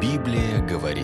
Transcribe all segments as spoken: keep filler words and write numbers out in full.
Библия говорит.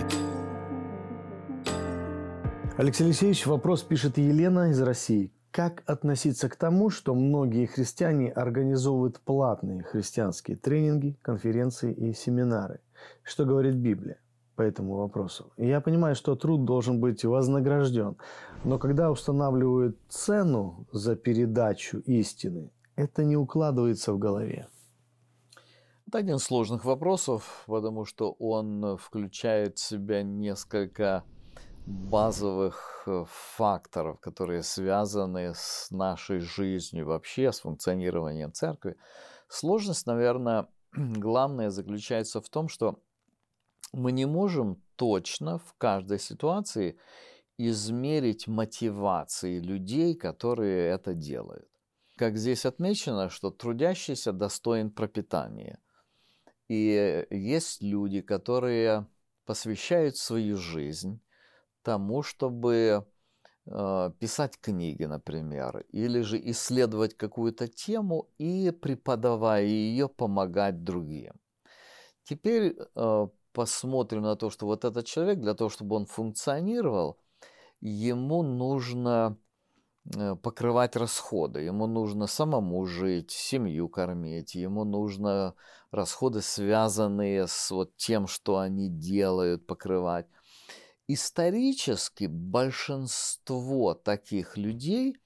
Алексей Алексеевич, вопрос пишет Елена из России. Как относиться к тому, что многие христиане организовывают платные христианские тренинги, конференции и семинары? Что говорит Библия по этому вопросу? Я понимаю, что труд должен быть вознагражден, но когда устанавливают цену за передачу истины, это не укладывается в голове. Это один из сложных вопросов, потому что он включает в себя несколько базовых факторов, которые связаны с нашей жизнью вообще, с функционированием церкви. Сложность, наверное, главная заключается в том, что мы не можем точно в каждой ситуации измерить мотивации людей, которые это делают. Как здесь отмечено, что трудящийся достоин пропитания. И есть люди, которые посвящают свою жизнь тому, чтобы э, писать книги, например, или же исследовать какую-то тему и, преподавая ее, помогать другим. Теперь э, посмотрим на то, что вот этот человек, для того, чтобы он функционировал, ему нужно покрывать расходы. Ему нужно самому жить, семью кормить, ему нужно расходы, связанные с вот тем, что они делают, покрывать. Исторически большинство таких людей,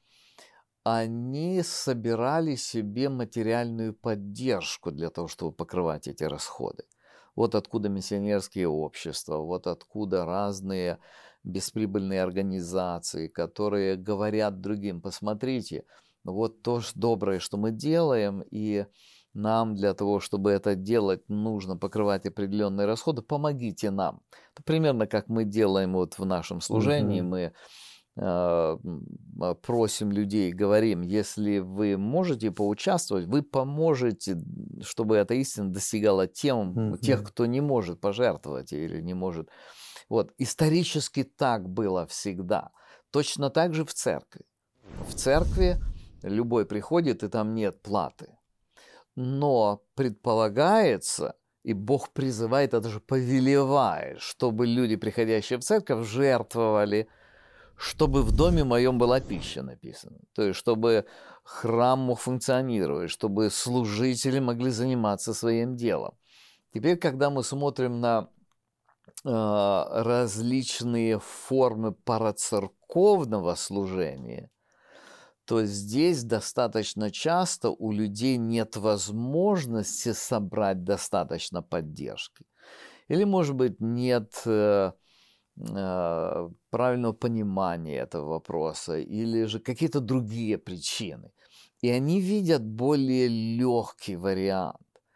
они собирали себе материальную поддержку для того, чтобы покрывать эти расходы. Вот откуда миссионерские общества, вот откуда разные бесприбыльные организации, которые говорят другим: посмотрите, вот то доброе, что мы делаем, и нам для того, чтобы это делать, нужно покрывать определенные расходы, помогите нам. Это примерно как мы делаем вот в нашем служении, мы э, просим людей, говорим: если вы можете поучаствовать, вы поможете, чтобы эта истина достигала тем, mm-hmm. тех, кто не может пожертвовать или не может. Вот, исторически так было всегда. Точно так же в церкви. В церкви любой приходит, и там нет платы. Но предполагается, и Бог призывает, это же повелевает, чтобы люди, приходящие в церковь, жертвовали, чтобы в доме моем была пища, написано. То есть, чтобы храм мог функционировать, чтобы служители могли заниматься своим делом. Теперь, когда мы смотрим на различные формы парацерковного служения, то здесь достаточно часто у людей нет возможности собрать достаточно поддержки. Или, может быть, нет э, э, правильного понимания этого вопроса, или же какие-то другие причины. И они видят более легкий вариант.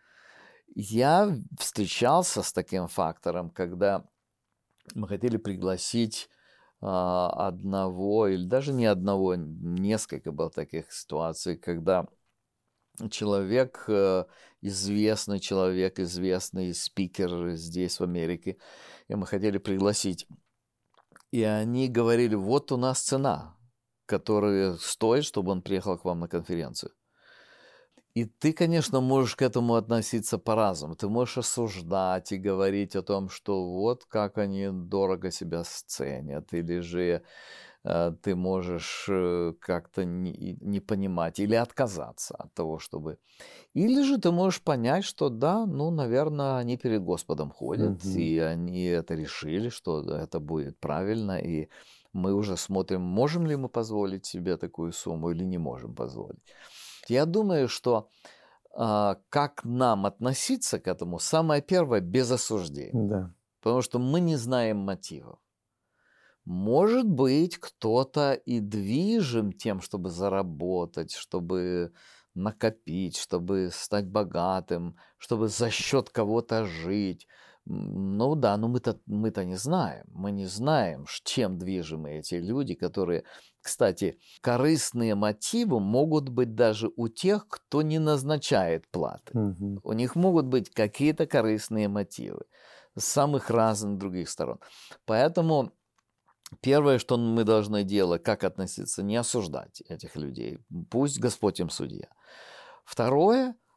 Я встречался с таким фактором, когда мы хотели пригласить а, одного, или даже не одного, несколько было таких ситуаций, когда человек, известный человек, известный спикер здесь, в Америке, и мы хотели пригласить. И они говорили: вот у нас цена, которая стоит, чтобы он приехал к вам на конференцию. И ты, конечно, можешь к этому относиться по-разному. Ты можешь осуждать и говорить о том, что вот как они дорого себя ценят, или же э, ты можешь э, как-то не, не понимать или отказаться от того, чтобы... Или же ты можешь понять, что да, ну, наверное, они перед Господом ходят, mm-hmm. и они это решили, что это будет правильно, и мы уже смотрим, можем ли мы позволить себе такую сумму или не можем позволить. Я думаю, что э, как нам относиться к этому, самое первое, без осуждения. Да. Потому что мы не знаем мотивов. Может быть, кто-то и движим тем, чтобы заработать, чтобы накопить, чтобы стать богатым, чтобы за счет кого-то жить. Ну да, но мы-то, мы-то не знаем. Мы не знаем, чем движимы эти люди, которые... Кстати, корыстные мотивы могут быть даже у тех, кто не назначает платы. Угу. У них могут быть какие-то корыстные мотивы с самых разных других сторон. Поэтому первое, что мы должны делать, как относиться, не осуждать этих людей. Пусть Господь им судья. Второе,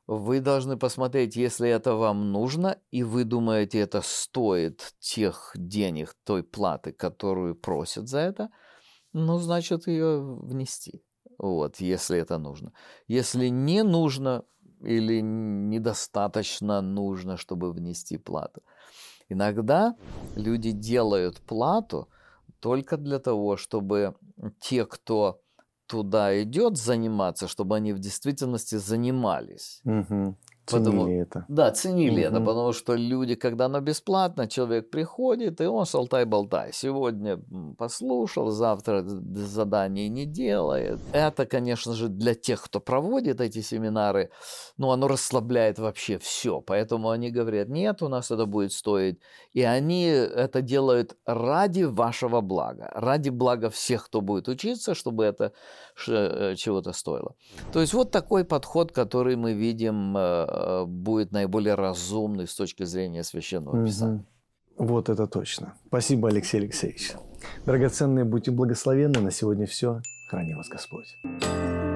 Вы должны посмотреть, если это вам нужно, и вы думаете, это стоит тех денег, той платы, которую просят за это, ну, значит, ее внести. Вот, если это нужно. Если не нужно или недостаточно нужно, чтобы внести плату. Иногда люди делают плату только для того, чтобы те, кто туда идет заниматься, чтобы они в действительности занимались. Угу. Потому, Ценили это. да, ценили это, Мгм. потому что люди, когда оно бесплатно, человек приходит, и он шалтай-болтай. Сегодня м, послушал, завтра д- задание не делает. Это, конечно же, для тех, кто проводит эти семинары, ну, оно расслабляет вообще все. Поэтому они говорят, нет, у нас это будет стоить. И они это делают ради вашего блага, ради блага всех, кто будет учиться, чтобы это ш- э, чего-то стоило. То есть вот такой подход, который мы видим, э, будет наиболее разумный с точки зрения Священного Писания. Мгм. Вот это точно. Спасибо, Алексей Алексеевич. Драгоценные, будьте благословенны. На сегодня все. Храни вас Господь.